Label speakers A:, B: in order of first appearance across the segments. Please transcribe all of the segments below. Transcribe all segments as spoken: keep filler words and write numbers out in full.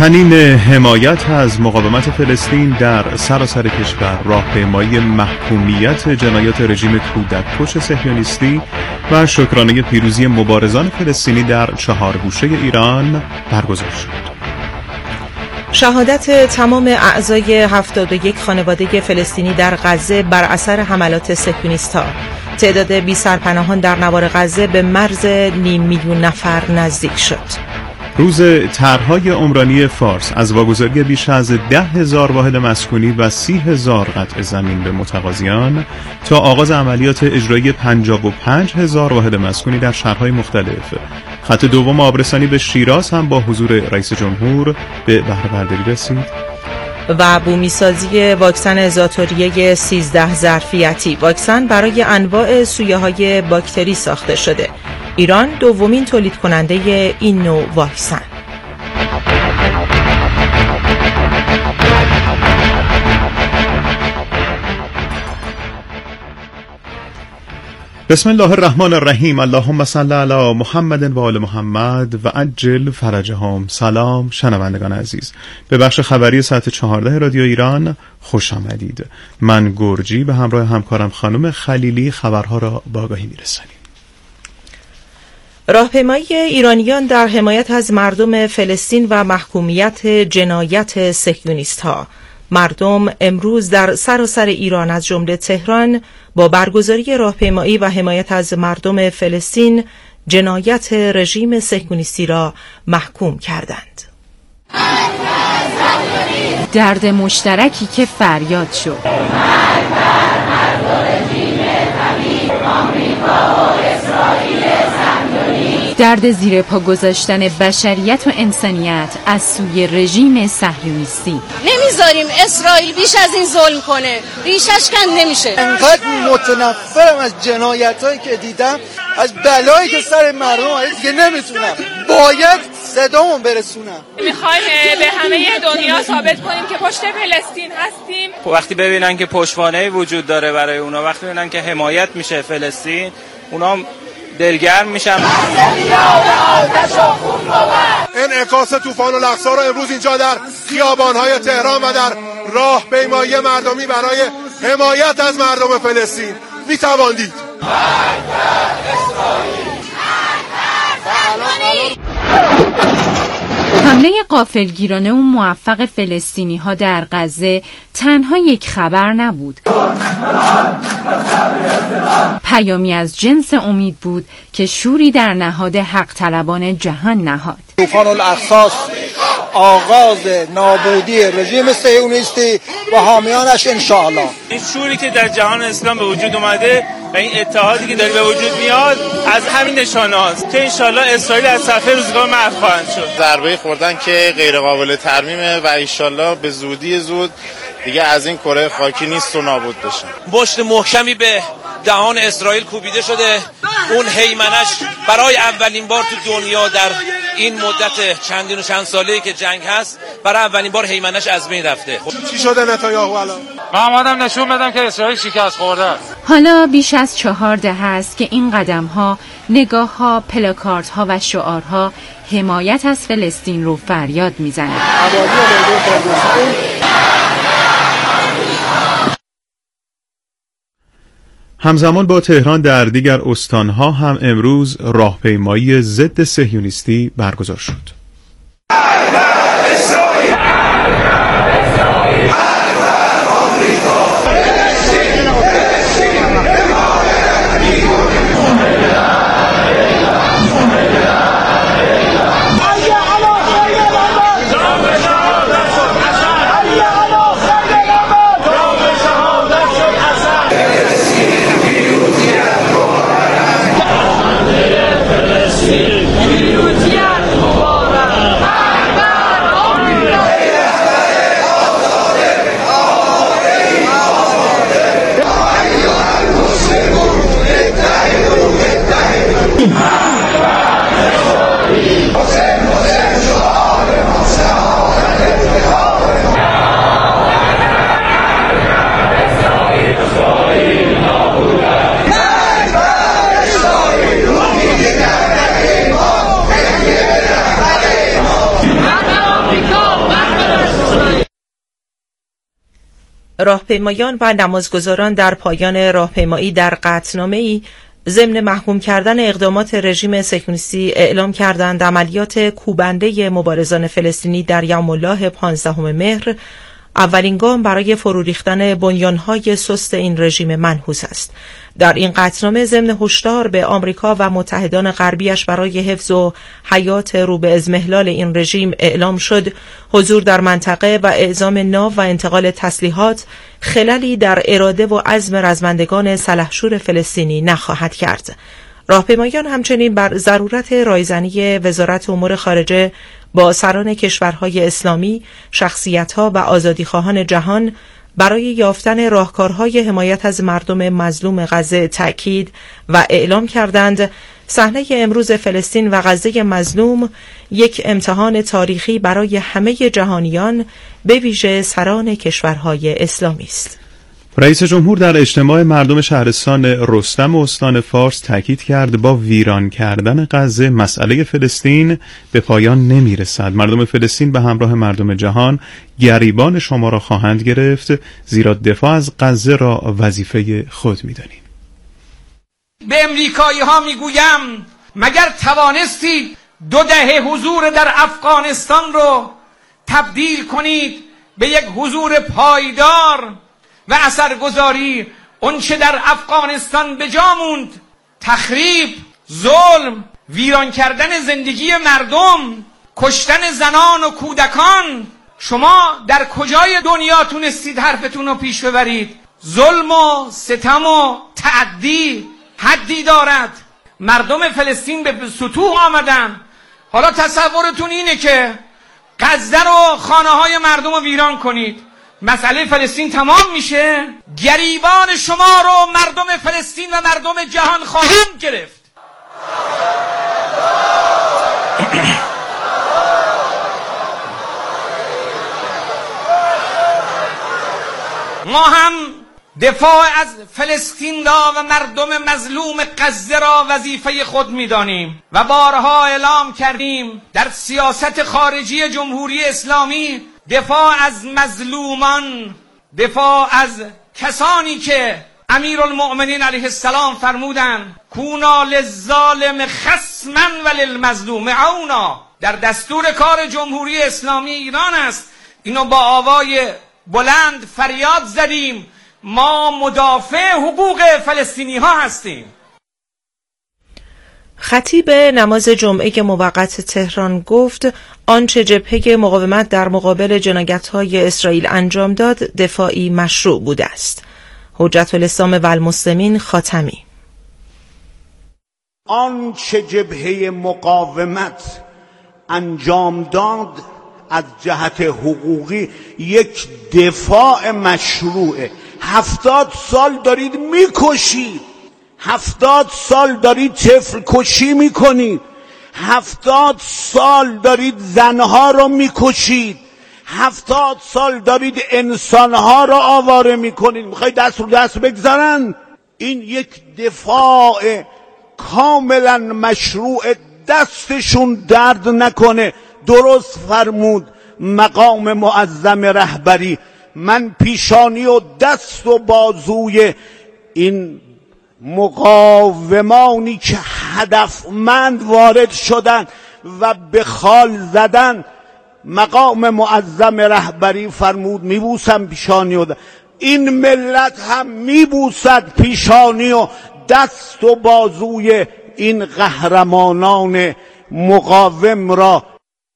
A: طنین حمایت از مقاومت فلسطین در سراسر کشور، راهپیمایی محکومیت جنایات رژیم کودککش صهیونیستی و شکرانه پیروزی مبارزان فلسطینی در چهار گوشه ایران برگزار شد.
B: شهادت تمام اعضای هفتاد و یک خانواده فلسطینی در غزه بر اثر حملات صهیونیست‌ها. تعداد بی سرپناهان در نوار غزه به مرز نیم میلیون نفر نزدیک شد.
A: روز طرح‌های عمرانی فارس از واگذاری بیش از ده هزار واحد مسکونی و سی هزار قطع زمین به متقاضیان تا آغاز عملیات اجرایی پنجاه و پنج هزار واحد مسکونی در شهرهای مختلف. خط دوم آبرسانی به شیراز هم با حضور رئیس جمهور به بهره برداری رسید.
B: و بومیسازی واکسن زاتوریه سیزده ظرفیتی. واکسن برای انواع سویه‌های باکتری ساخته شده. ایران دومین تولید کننده این نوع واکسن.
A: بسم الله الرحمن الرحیم. اللهم صل علی محمد و آل محمد و عجل فرجهم. سلام شنوندگان عزیز، به بخش خبری ساعت چهارده رادیو ایران خوش آمدید. من گرجی به همراه همکارم خانم خلیلی خبرها را با آگاهی میرسانیم.
B: راهپیمایی ایرانیان در حمایت از مردم فلسطین و محکومیت جنایت صهیونیست‌ها. مردم امروز در سراسر ایران از جمله تهران با برگزاری راهپیمایی و حمایت از مردم فلسطین جنایت رژیم صهیونیستی را محکوم کردند.
C: درد مشترکی که فریاد شد. درد زیر پا گذاشتن بشریت و انسانیت از سوی رژیم صهیونیستی.
D: نمیذاریم اسرائیل بیش از این ظلم کنه، ریشش کند نمیشه.
E: انقدر متنفرم از جنایتایی که دیدم، از بلایی که سر مردم اومده دیگه نمیتونم. باید صدامون برسونم.
F: میخوایم به همه دنیا ثابت کنیم که پشت فلسطین هستیم.
G: وقتی ببینن که پشتوانه‌ای وجود داره برای اونا، وقتی ببینن که حمایت میشه فلسطین، اونا دلگرم میشم.
H: انعکاس طوفان الاقصی را امروز اینجا در خیابان‌های تهران و در راهپیمایی مردمی برای حمایت از مردم فلسطین میتواندید.
C: حمله غافلگیرانه و موفق فلسطینی ها در غزه تنها یک خبر نبود، پیامی از جنس امید بود که شوری در نهاد حق طلبان جهان نهاد.
E: طوفان الاقصی آغاز نابودی رژیم صهیونیستی و حامیانش انشاءالله.
G: این شوری که در جهان اسلام به وجود اومده و این اتحادی که داره به وجود میاد از همین نشانه هاست که انشاءالله اسرائیل از صفحه روزگار محو خواهند شد.
I: ضربه خوردن که غیر قابل ترمیمه و انشاءالله به زودی زود دیگه از این کره خاکی نیست و نابود بشه.
J: مشت محکمی به دهان اسرائیل کوبیده شده. اون هیمنش برای اولین بار تو دنیا در این مدت چندین و چند ساله‌ای که جنگ هست برای اولین بار هیمنش از بین رفته.
H: چی شده نتانیاهو الان؟
J: من اومدم نشون بدم که اسرائیل شکست خورده است.
C: حالا بیش از چهار دهه است که این قدم‌ها، نگاه‌ها، پلاکاردها و شعارها حمایت از فلسطین رو فریاد میزنند.
A: همزمان با تهران در دیگر استانها هم امروز راهپیمایی ضد صهیونیستی برگزار شد.
B: راهپیمایان و نمازگزاران در پایان راهپیمایی در قطعنامه‌ای ضمن محکوم کردن اقدامات رژیم صهیونیستی اعلام کردند عملیات کوبنده مبارزان فلسطینی در یوم الله پانزدهم مهر اولین گام برای فرو ریختن بنیان‌های سست این رژیم منحوس است. در این قطعنامه ضمن هشدار به آمریکا و متحدان غربیش برای حفظ و حیات رو به اضمحلال این رژیم اعلام شد حضور در منطقه و اعزام ناو و انتقال تسلیحات خللی در اراده و عزم رزمندگان سلحشور فلسطینی نخواهد کرد. راهپیمایان همچنین بر ضرورت رایزنی وزارت امور خارجه با سران کشورهای اسلامی، شخصیت‌ها و آزادیخواهان جهان برای یافتن راهکارهای حمایت از مردم مظلوم غزه تأکید و اعلام کردند صحنه امروز فلسطین و غزه مظلوم یک امتحان تاریخی برای همه جهانیان به ویژه سران کشورهای اسلامی است.
A: رئیس جمهور در اجتماع مردم شهرستان رستم استان فارس تاکید کرد با ویران کردن غزه مسئله فلسطین به پایان نمیرسد. مردم فلسطین به همراه مردم جهان گریبان شما را خواهند گرفت، زیرا دفاع از غزه را وظیفه خود می‌دانیم.
K: به امریکایی ها میگویم مگر توانستید دو دهه حضور در افغانستان رو تبدیل کنید به یک حضور پایدار و اثرگذاری؟ اون چه در افغانستان به جا موند تخریب، ظلم، ویران کردن زندگی مردم، کشتن زنان و کودکان. شما در کجای دنیا تونستید حرفتون رو پیش ببرید؟ ظلم و ستم و تعدی حدی دارد. مردم فلسطین به سطوح آمدن. حالا تصورتون اینه که غزه رو، خانه های مردم رو ویران کنید، مسئله فلسطین تمام میشه؟ گریبان شما رو مردم فلسطین و مردم جهان خواهند گرفت. ما هم دفاع از فلسطین را و مردم مظلوم غزه را وظیفه خود می‌دانیم و بارها اعلام کردیم در سیاست خارجی جمهوری اسلامی دفاع از مظلومان، دفاع از کسانی که امیرالمؤمنین علیه السلام فرمودند کونا للظالم خصما و للمظلوم عونا، در دستور کار جمهوری اسلامی ایران است. اینو با آوای بلند فریاد زدیم ما مدافع حقوق فلسطینی ها هستیم.
B: خطیب نماز جمعه موقت تهران گفت آنچه جبهه مقاومت در مقابل جنایت‌های اسرائیل انجام داد دفاعی مشروع بوده است. حجت الاسلام و المسلمین خاتمی:
L: آنچه جبهه مقاومت انجام داد از جهت حقوقی یک دفاع مشروعه. هفتاد سال دارید میکشید، هفتاد سال دارید طفل کشی میکنید، هفتاد سال دارید زنها رو میکشید، هفتاد سال دارید انسانها رو آواره میکنید. میخواید دست رو دست بگذارن؟ این یک دفاع کاملا مشروع، دستشون درد نکنه. درست فرمود مقام معظم رهبری، من پیشانی و دست و بازوی این مقاومانی که هدفمند وارد شدن و به خال زدن، مقام معظم رهبری فرمود میبوسم پیشانی و دست. این ملت هم میبوسد پیشانی و دست و بازوی این قهرمانان مقاوم را.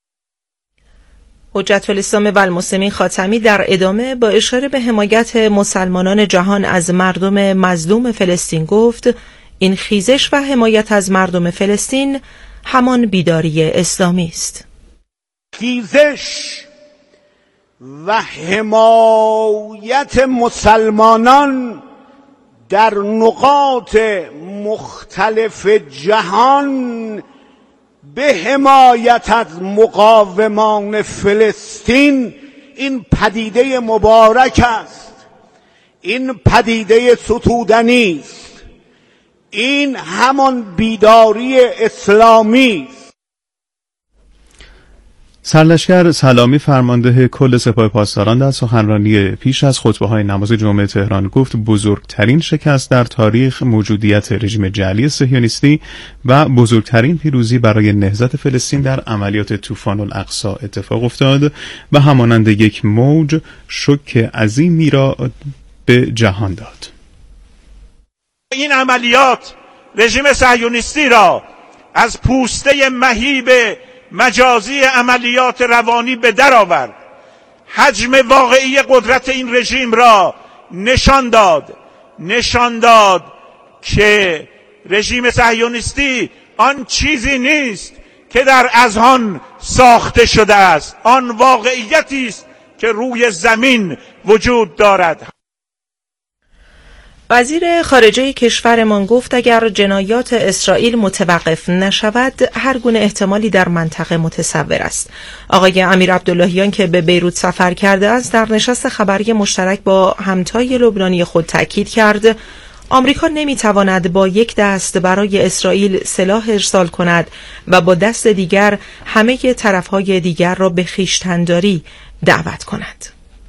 B: حجت الاسلام و المسلمین خاتمی در ادامه با اشاره به حمایت مسلمانان جهان از مردم مظلوم فلسطین گفت این خیزش و حمایت از مردم فلسطین همان بیداری اسلامی است.
L: خیزش و حمایت مسلمانان در نقاط مختلف جهان به حمایت از مقاومان فلسطین، این پدیده مبارک است، این پدیده ستودنی است، این همان بیداری اسلامی است.
A: سرلشکر سلامی فرمانده کل سپاه پاسداران در سخنرانی پیش از خطبه‌های نماز جمعه تهران گفت بزرگترین شکست در تاریخ موجودیت رژیم جعلی صهیونیستی و بزرگترین پیروزی برای نهضت فلسطین در عملیات طوفان الاقصی اتفاق افتاد و همانند یک موج شوک عظیمی را به جهان داد.
M: این عملیات رژیم صهیونیستی را از پوسته مهیب مجازی عملیات روانی به در آورد، حجم واقعی قدرت این رژیم را نشان داد نشان داد که رژیم صهیونیستی آن چیزی نیست که در اذهان ساخته شده است، آن واقعیتی است که روی زمین وجود دارد.
B: وزیر خارجه کشورمان گفت اگر جنایات اسرائیل متوقف نشود هر گونه احتمالی در منطقه متصور است. آقای امیر عبداللهیان که به بیروت سفر کرده است در نشست خبری مشترک با همتای لبنانی خود تاکید کرد آمریکا نمیتواند با یک دست برای اسرائیل سلاح ارسال کند و با دست دیگر همه طرفهای دیگر را به خویشتن‌داری دعوت کند.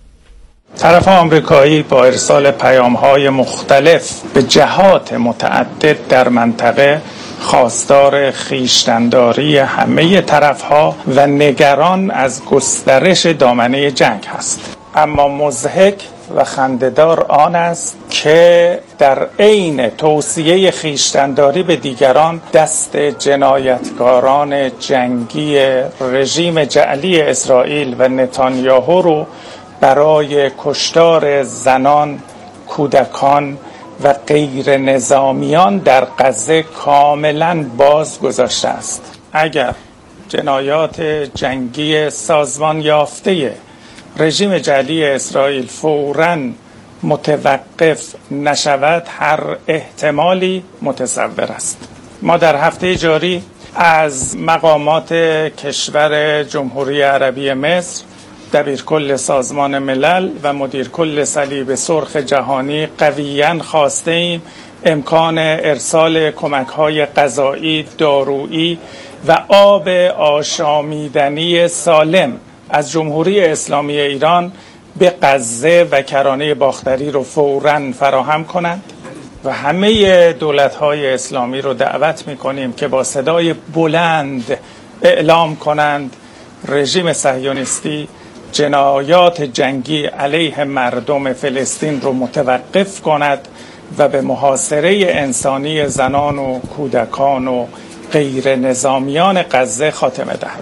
N: طرف آمریکایی با ارسال پیام‌های مختلف به جهات متعدد در منطقه خواستار خویشتن‌داری همه طرف‌ها و نگران از گسترش دامنه جنگ است. اما مضحک و خنده‌دار آن است که در عین توصیه خویشتن‌داری به دیگران دست جنایتکاران جنگی رژیم جعلی اسرائیل و نتانیاهو رو برای کشتار زنان، کودکان و غیر نظامیان در غزه کاملا باز گذاشته است. اگر جنایات جنگی سازمان یافته رژیم جعلی اسرائیل فوراً متوقف نشود هر احتمالی متصور است. ما در هفته جاری از مقامات کشور جمهوری عربی مصر، دبیرکل سازمان ملل و مدیرکل صلیب سرخ جهانی قویاً خواسته ایم امکان ارسال کمک‌های غذایی، دارویی و آب آشامیدنی سالم از جمهوری اسلامی ایران به غزه و کرانه باختری رو فوراً فراهم کنند و همه دولت‌های اسلامی رو دعوت می‌کنیم که با صدای بلند اعلام کنند رژیم صهیونیستی جنایات جنگی علیه مردم فلسطین رو متوقف کند و به محاصره انسانی زنان و کودکان و غیر نظامیان غزه خاتمه دهد.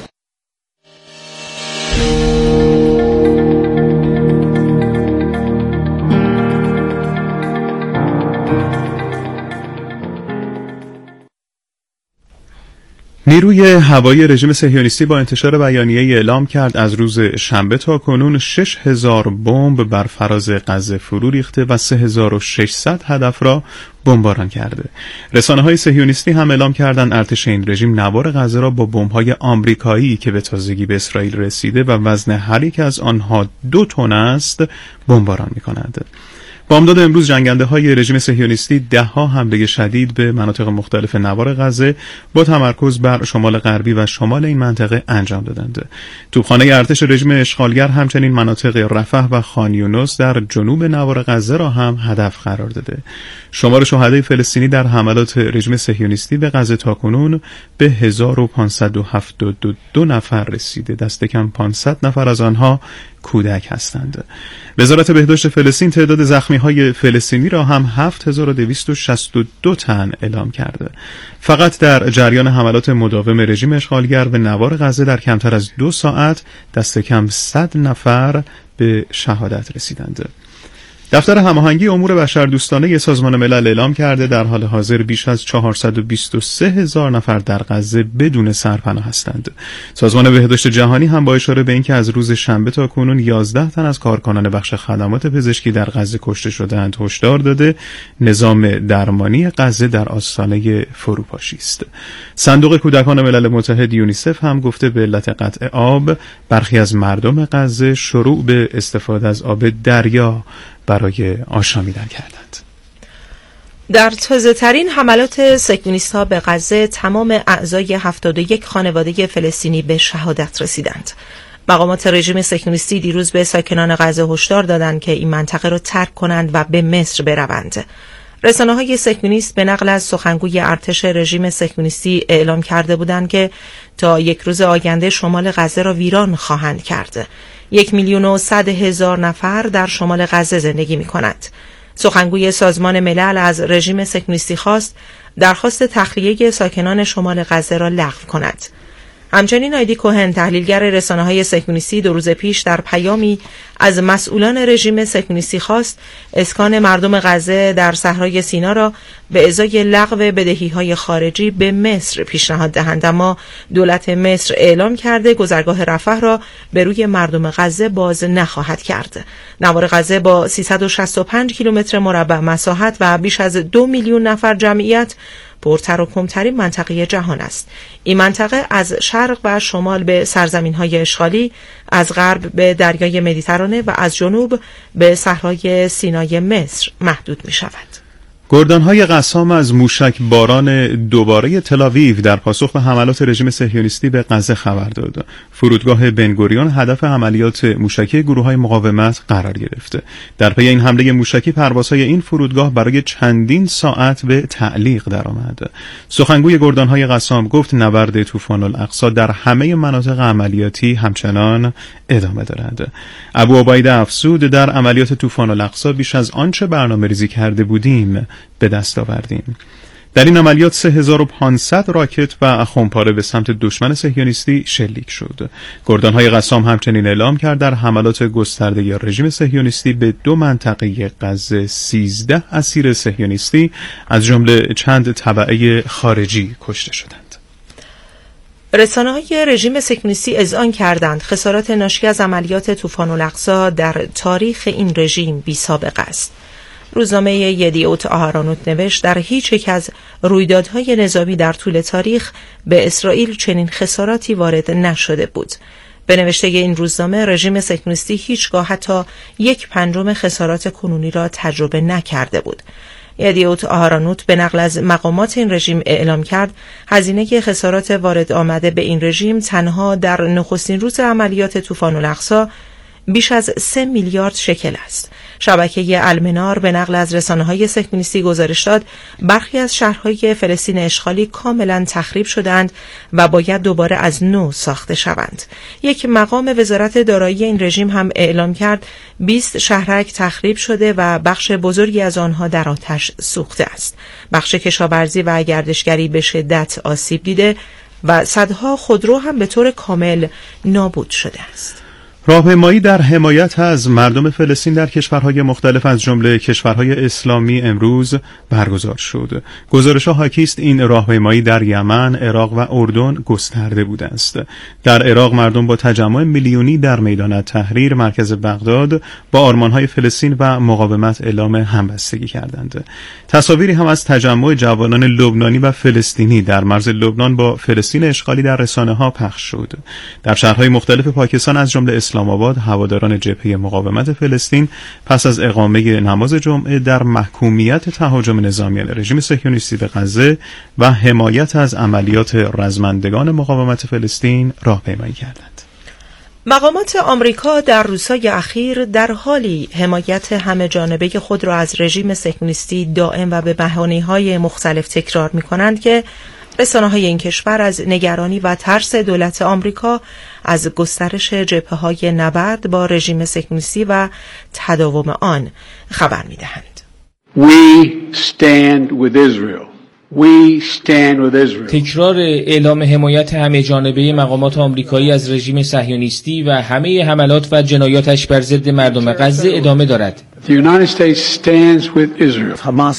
A: نیروی هوایی رژیم صهیونیستی با انتشار بیانیه‌ای اعلام کرد از روز شنبه تا کنون شش هزار بمب بر فراز غزه فرو ریخته و سه هزار و ششصد هدف را بمباران کرده. رسانه‌های صهیونیستی هم اعلام کردند ارتش این رژیم نوار غزه را با بمب‌های آمریکایی که به تازگی به اسرائیل رسیده و وزن هر یک از آنها دو تن است بمباران می‌کند. بامداد امروز جنگنده های رژیم صهیونیستی ده ها حمله شدید به مناطق مختلف نوار غزه با تمرکز بر شمال غربی و شمال این منطقه انجام دادند. توپخانه ارتش رژیم اشغالگر همچنین مناطق رفح و خان یونس در جنوب نوار غزه را هم هدف قرار داده. شمار شهدای فلسطینی در حملات رژیم صهیونیستی به غزه تاکنون به هزار و پانصد و هفتاد و دو نفر رسیده. دست کم پانصد نفر از آنها کودک هستند. وزارت بهداشت فلسطین تعداد زخمی‌های فلسطینی را هم هفت هزار و دویست و شصت و دو تن اعلام کرده. فقط در جریان حملات مداوم رژیم اشغالگر به نوار غزه در کمتر از دو ساعت دست کم صد نفر به شهادت رسیدند. دفتر هماهنگی امور بشردوستانه سازمان ملل اعلام کرده در حال حاضر بیش از چهارصد و بیست و سه هزار نفر در غزه بدون سرپناه هستند. سازمان بهداشت جهانی هم با اشاره به اینکه از روز شنبه تا کنون یازده تن از کارکنان بخش خدمات پزشکی در غزه کشته شده‌اند هشدار داده نظام درمانی غزه در آستانه فروپاشی است. صندوق کودکان ملل متحد یونیسف هم گفته به علت قطع آب برخی از مردم غزه شروع به استفاده از آب دریا برای آشامیدن کردند.
B: در تازه‌ترین حملات صهیونیست‌ها به غزه تمام اعضای هفتاد و یک خانواده فلسطینی به شهادت رسیدند. مقامات رژیم صهیونیستی دیروز به ساکنان غزه هشدار دادند که این منطقه را ترک کنند و به مصر بروند. رسانه‌های صهیونیست به نقل از سخنگوی ارتش رژیم صهیونیستی اعلام کرده بودند که تا یک روز آینده شمال غزه را ویران خواهند کرد. یک میلیون و صد هزار نفر در شمال غزه زندگی می‌کنند. سخنگوی سازمان ملل از رژیم صهیونیستی خواست درخواست تخلیه ساکنان شمال غزه را لغو کند. همچنین آیدی کوهن، تحلیلگر رسانه‌های صهیونیستی، دو روز پیش در پیامی از مسئولان رژیم صهیونیستی خواست اسکان مردم غزه در صحرای سینا را به ازای لغو بدهی‌های خارجی به مصر پیشنهاد دهند، اما دولت مصر اعلام کرده گذرگاه رفح را به روی مردم غزه باز نخواهد کرد. نوار غزه با سیصد و شصت و پنج کیلومتر مربع مساحت و بیش از دو میلیون نفر جمعیت پرتراکم‌ترین منطقه جهان است. این منطقه از شرق و شمال به سرزمین‌های اشغالی، از غرب به دریای مدیترانه و از جنوب به صحرای سینای مصر محدود می‌شود.
A: گردان‌های قسام از موشک باران دوباره تل‌آویو در پاسخ به حملات رژیم صهیونیستی به غزه خبر داد. فرودگاه بنگوریون هدف عملیات موشکی گروه‌های مقاومت قرار گرفته. در پی این حمله موشکی پروازهای این فرودگاه برای چندین ساعت به تعلیق درآمد. سخنگوی گردان‌های قسام گفت نبرد طوفان الاقصی در همه مناطق عملیاتی همچنان ادامه دارد. ابو عبیده افزود در عملیات طوفان الاقصی بیش از آنچه برنامه‌ریزی کرده بودیم به دست آوردیم. در این عملیات سه هزار و پانصد راکت و خمپاره به سمت دشمن صهیونیستی شلیک شد. گردان‌های قسام همچنین اعلام کرد در حملات گسترده یا رژیم صهیونیستی به دو منطقه غزه سیزده اسیر صهیونیستی از جمله چند تبعه خارجی کشته شدند.
B: رسانه‌های رژیم صهیونیستی اذعان کردند خسارات ناشی از عملیات طوفان الاقصی در تاریخ این رژیم بی‌سابقه است. روزنامه یدیعوت آهرانوت نوشت در هیچ یک از رویدادهای نظامی در طول تاریخ به اسرائیل چنین خساراتی وارد نشده بود. به نوشته این روزنامه رژیم صهیونیستی هیچگاه حتی یک پنجم خسارات کنونی را تجربه نکرده بود. یدیعوت آهرانوت به نقل از مقامات این رژیم اعلام کرد هزینه خسارات وارد آمده به این رژیم تنها در نخستین روز عملیات طوفان الاقصی بیش از سه میلیارد شکل است. شبکه المنار به نقل از رسانه‌های صهیونیستی گزارش داد برخی از شهرهای فلسطین اشغالی کاملا تخریب شدند و باید دوباره از نو ساخته شوند. یک مقام وزارت دارایی این رژیم هم اعلام کرد بیست شهرک تخریب شده و بخش بزرگی از آنها در آتش سوخته است. بخش کشاورزی و گردشگری به شدت آسیب دیده و صدها خودرو هم به طور کامل نابود شده است.
A: راهپیمایی در حمایت از مردم فلسطین در کشورهای مختلف از جمله کشورهای اسلامی امروز برگزار شد. گزارش‌ها حاکی است این راهپیمایی در یمن، عراق و اردن گسترده بوده است. در عراق مردم با تجمع میلیونی در میدان تحریر مرکز بغداد با آرمان‌های فلسطین و مقاومت اعلام همبستگی کردند. تصاویری هم از تجمع جوانان لبنانی و فلسطینی در مرز لبنان با فلسطین اشغالی در رسانه‌ها پخش شد. در شهرهای مختلف پاکستان از جمله اسلام آباد هواداران جبهه مقاومت فلسطین پس از اقامه نماز جمعه در محکومیت تهاجم نظامیان رژیم صهیونیستی به غزه و حمایت از عملیات رزمندگان مقاومت فلسطین راهپیمایی کردند.
B: مقامات آمریکا در روزهای اخیر در حالی حمایت همه جانبه خود را از رژیم صهیونیستی دائم و به بهانه‌های مختلف تکرار می‌کنند که رسانه‌های این کشور از نگرانی و ترس دولت آمریکا از گسترش جبهه‌های نبرد با رژیم صهیونیستی و تداوم آن خبر می‌دهند.
O: We stand with Israel. We stand with Israel.
P: تکرار اعلام حمایت همه جانبه مقامات آمریکایی از رژیم صهیونیستی و همه حملات و جنایاتش بر ضد مردم غزه ادامه دارد.
O: The United States stands with Israel.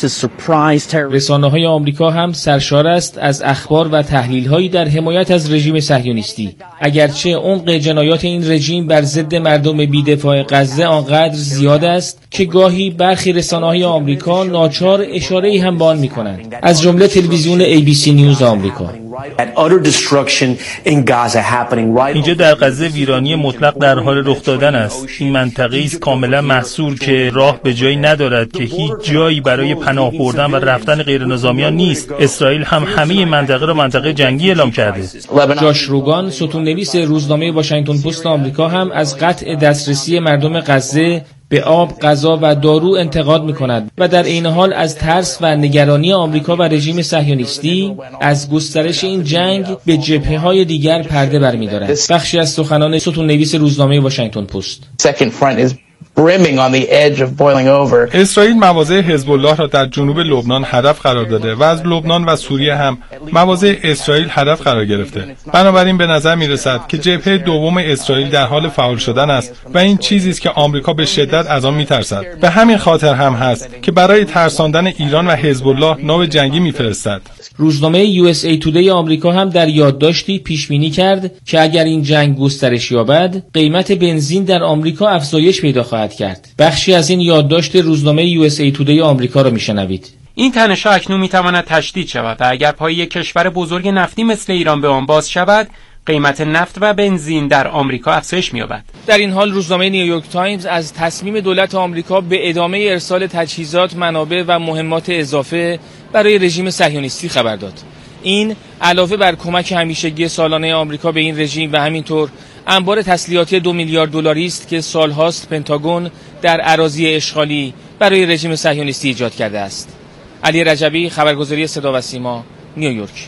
P: رسانه‌های آمریکا هم سرشار است از اخبار و تحلیل‌هایی در حمایت از رژیم صهیونیستی. اگرچه عمق جنایات این رژیم بر ضد مردم بی‌دفاع غزه آنقدر زیاد است که گاهی برخی رسانه‌های آمریکا ناچار اشاره‌ای هم به آن می‌کنند. از جمله تلویزیون ای بی سی نیوز آمریکا.
Q: اینجا در غزه ویرانی مطلق در حال رخ دادن است. این منطقه است کاملا محصور که راه به جایی ندارد، که هیچ جایی برای پناه بردن و رفتن غیر نظامیان نیست. اسرائیل هم همه منطقه را منطقه جنگی اعلام کرده.
P: جاش روگان، ستون‌نویس روزنامه واشنگتن پست آمریکا، هم از قطع دسترسی مردم غزه به آب، غذا و دارو انتقاد می‌کند و در این حال از ترس و نگرانی آمریکا و رژیم صهیونیستی از گسترش این جنگ به جبهه‌های دیگر پرده برمی‌دارد. بخشی از سخنان ستون‌نویس روزنامه واشنگتن پست.
R: اسرائیل مواضع حزب الله را در جنوب لبنان هدف قرار داده و از لبنان و سوریه هم مواضع اسرائیل هدف قرار گرفته. بنابراین به نظر می رسد که جبهه دوم اسرائیل در حال فعال شدن است و این چیزی است که آمریکا به شدت از آن می ترسد. به همین خاطر هم هست که برای ترساندن ایران و حزب الله ناو جنگی میفرستد.
P: روزنامه یو اس ای تودی آمریکا هم در یادداشتی پیش بینی کرد که اگر این جنگ گسترش یابد، قیمت بنزین در آمریکا افزایش پیدا خواهد کرد. بخشی از این یادداشت روزنامه یو اس ای تودی آمریکا را میشنوید.
S: این تنش‌ها اکنون میتواند تشدید شود و اگر پای یک کشور بزرگ نفتی مثل ایران به آن باز شود، قیمت نفت و بنزین در آمریکا افزایش می‌یابد.
P: در این حال روزنامه نیویورک تایمز از تصمیم دولت آمریکا به ادامه ارسال تجهیزات، منابع و مهمات اضافه برای رژیم صهیونیستی خبر داد. این علاوه بر کمک همیشگی سالانه آمریکا به این رژیم و همینطور انبار تسلیحاتی دو میلیارد دلاری است که سالهاست پنتاگون در اراضی اشغالی برای رژیم صهیونیستی ایجاد کرده است. علی رجبی، خبرگزاری صدا و سیما، نیویورک.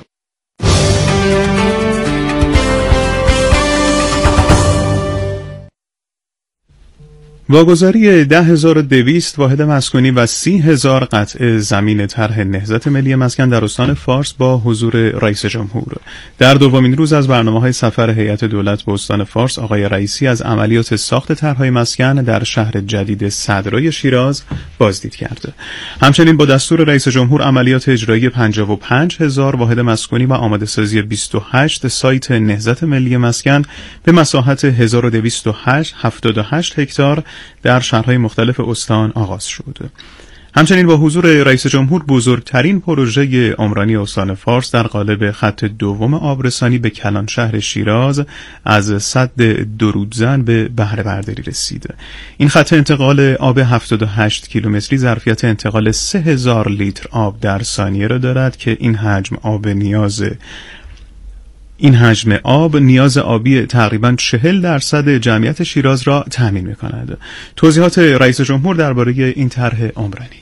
A: واگذاری ده هزار و دویست واحد مسکونی و سی هزار قطعه زمین طرح نهضت ملی مسکن در استان فارس با حضور رئیس جمهور. در دومین روز از برنامه‌های سفر هیئت دولت به استان فارس، آقای رئیسی از عملیات ساخت طرح‌های مسکن در شهر جدید صدرای شیراز بازدید کرد. همچنین با دستور رئیس جمهور عملیات اجرایی پنجاه و پنج هزار واحد مسکونی و آماده سازی بیست و هشت سایت نهضت ملی مسکن به مساحت هزار و دویست و هفتاد و هشت هکتار در شهرهای مختلف استان آغاز شد. همچنین با حضور رئیس جمهور بزرگترین پروژه عمرانی استان فارس در قالب خط دوم آبرسانی به کلان شهر شیراز از سد درودزن به بهره برداری رسید. این خط انتقال آب هفتاد و هشت کیلومتری ظرفیت انتقال سه هزار لیتر آب در ثانیه را دارد که این حجم آب نیاز این حجم آب نیاز آبی تقریباً چهل درصد جمعیت شیراز را تأمین می‌کند. توضیحات رئیس جمهور درباره این طرح عمرانی.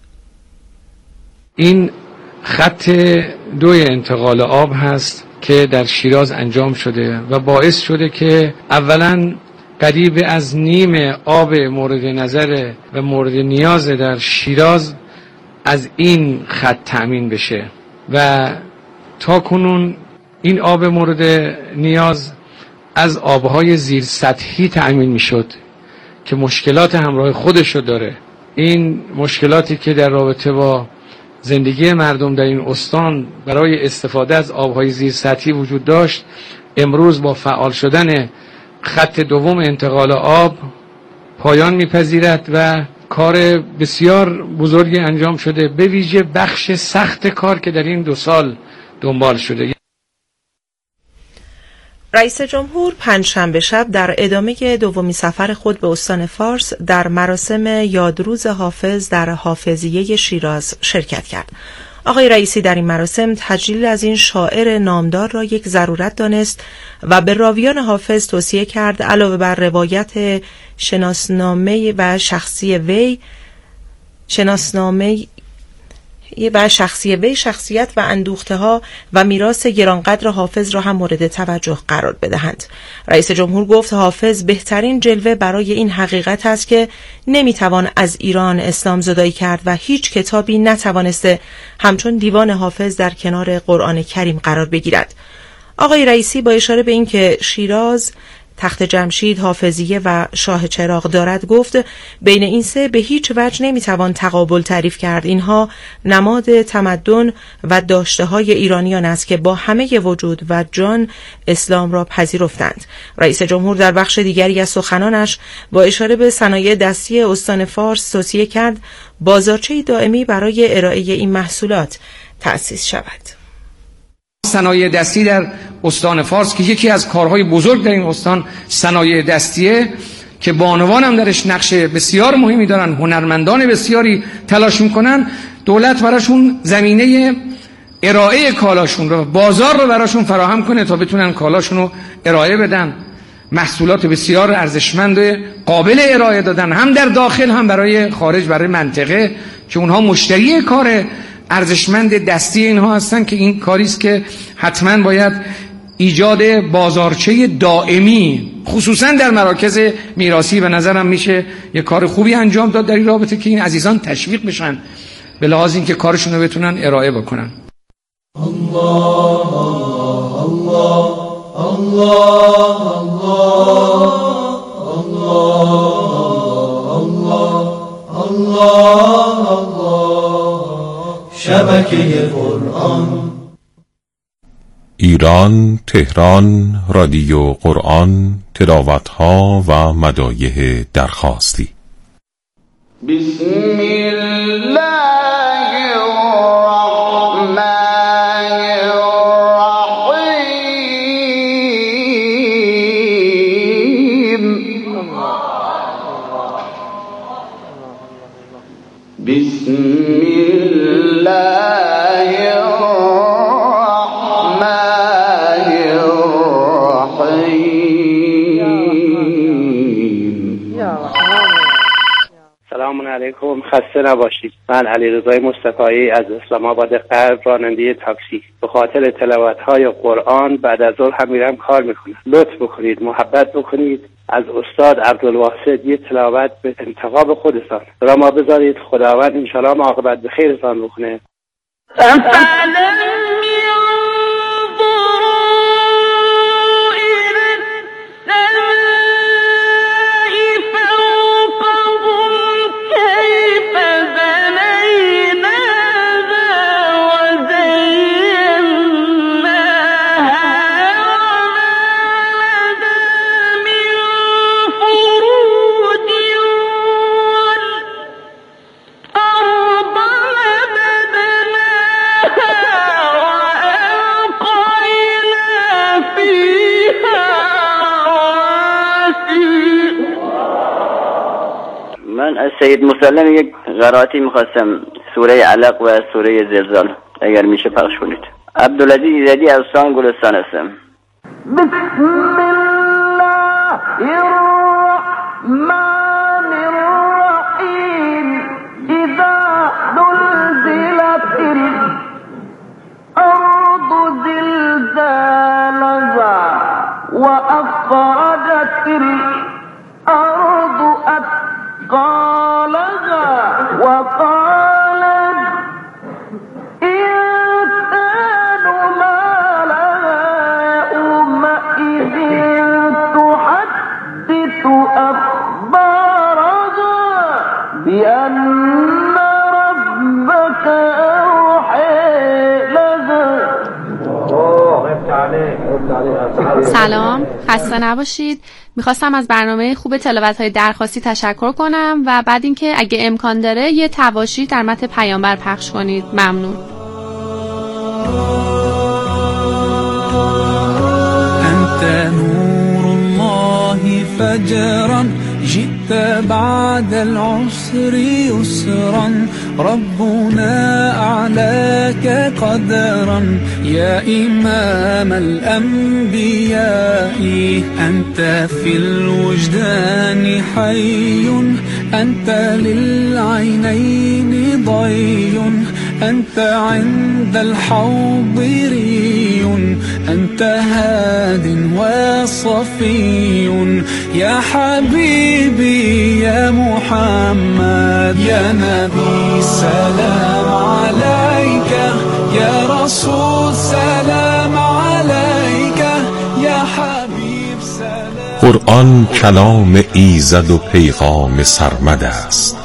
T: این خط دو انتقال آب هست که در شیراز انجام شده و باعث شده که اولاً قریب از نیم آب مورد نظر و مورد نیاز در شیراز از این خط تأمین بشه و تا کنون این آب مورد نیاز از آبهای زیر سطحی تأمین می شد که مشکلات همراه خودشو داره. این مشکلاتی که در رابطه با زندگی مردم در این استان برای استفاده از آبهای زیر سطحی وجود داشت، امروز با فعال شدن خط دوم انتقال آب پایان میپذیرد و کار بسیار بزرگی انجام شده، به ویژه بخش سخت کار که در این دو سال دنبال شده.
B: رئیس جمهور پنجشنبه شب در ادامه دومین سفر خود به استان فارس در مراسم یادروز حافظ در حافظیه شیراز شرکت کرد. آقای رئیسی در این مراسم تجلیل از این شاعر نامدار را یک ضرورت دانست و به راویان حافظ توصیه کرد علاوه بر روایت شناسنامه و شخصی وی شناسنامه و شخصی وی شخصیت و اندوخته ها و میراث گرانقدر حافظ را هم مورد توجه قرار بدهند. رئیس جمهور گفت حافظ بهترین جلوه برای این حقیقت است که نمیتوان از ایران اسلام زدایی کرد و هیچ کتابی نتوانسته همچون دیوان حافظ در کنار قرآن کریم قرار بگیرد. آقای رئیسی با اشاره به اینکه شیراز تخت جمشید، حافظیه و شاه چراغ دارد گفت بین این سه به هیچ وجه نمیتوان تقابل تعریف کرد. اینها نماد تمدن و داشته‌های ایرانیان است که با همه وجود و جان اسلام را پذیرفتند. رئیس جمهور در بخش دیگری از سخنانش با اشاره به صنایع دستی استان فارس توصیه کرد بازارچه دائمی برای ارائه این محصولات تأسیس شود.
T: صنایع دستی در استان فارس که یکی از کارهای بزرگ در این استان صنایع دستیه که بانوان هم درش نقش بسیار مهمی دارن، هنرمندان بسیاری تلاش میکنن، دولت براشون زمینه ارائه کالاشون رو، بازار رو براشون فراهم کنه تا بتونن کالاشون رو ارائه بدن. محصولات بسیار ارزشمند قابل ارائه دادن هم در داخل هم برای خارج، برای منطقه که اونها مشتری کار ارزشمند دستی اینها هستن که این کاری است که حتما باید ایجاد بازارچه دائمی خصوصا در مراکز میراثی به نظرم میشه یک کار خوبی انجام داد در این رابطه که این عزیزان تشویق بشن به لحاظ اینکه کارشون رو بتونن ارائه بکنن. الله الله الله الله الله الله الله
A: شبکه قرآن ایران تهران رادیو قرآن تلاوت‌ها و مدایح درخواستی.
L: بسم الله الرحمن الرحیم. بسم الله الرحمن الرحیم.
U: سلام علیکم، خسته نباشید. من علیرضا مصطفی از اسلام آباد غرب، راننده تاکسی. به خاطر تلاوت‌های قرآن بعد از ظهر هم میرم کار میکنم. لطف بکنید، محبت بکنید، از استاد عبدالواسط یه تلاوت به انتخاب خودتان را ما بذارید. خداوند انشاءالله عاقبت به خیرتان بکنه.
V: من از سید مسلم یک قرائتی میخواستم، سوره علق و سوره زلزال، اگر میشه پخش کنید. عبدالعزیز ایزدی از استان گلستان هستم.
L: بسم الله الرحمن الرحیم. اذا زلزلت الارض زلزالها واخرجت الارض قالها وقال الإنسان ما لها يومئذ تحدث أخبارها بأن ربك أوحى لها.
W: سلام، خسته نباشید. میخواستم از برنامه خوب تلاوت‌های درخواستی تشکر کنم و بعد اینکه اگه امکان داره یه تواشی در متن پیامبر پخش کنید. ممنون.
X: انت نور الله فجرا جئت بعد العسر يسرا ربنا أعلاك قدرا يا إمام الأنبياء أنت في الوجدان حي أنت للعينين ضي أنت عند الحوض ري أنت هاد وصفي يا حبيبي يا محمد يا نبي سلام عليك يا رسول سلام عليك يا حبيب سلام.
A: قرآن کلام ایزد و پیغام سرمد است.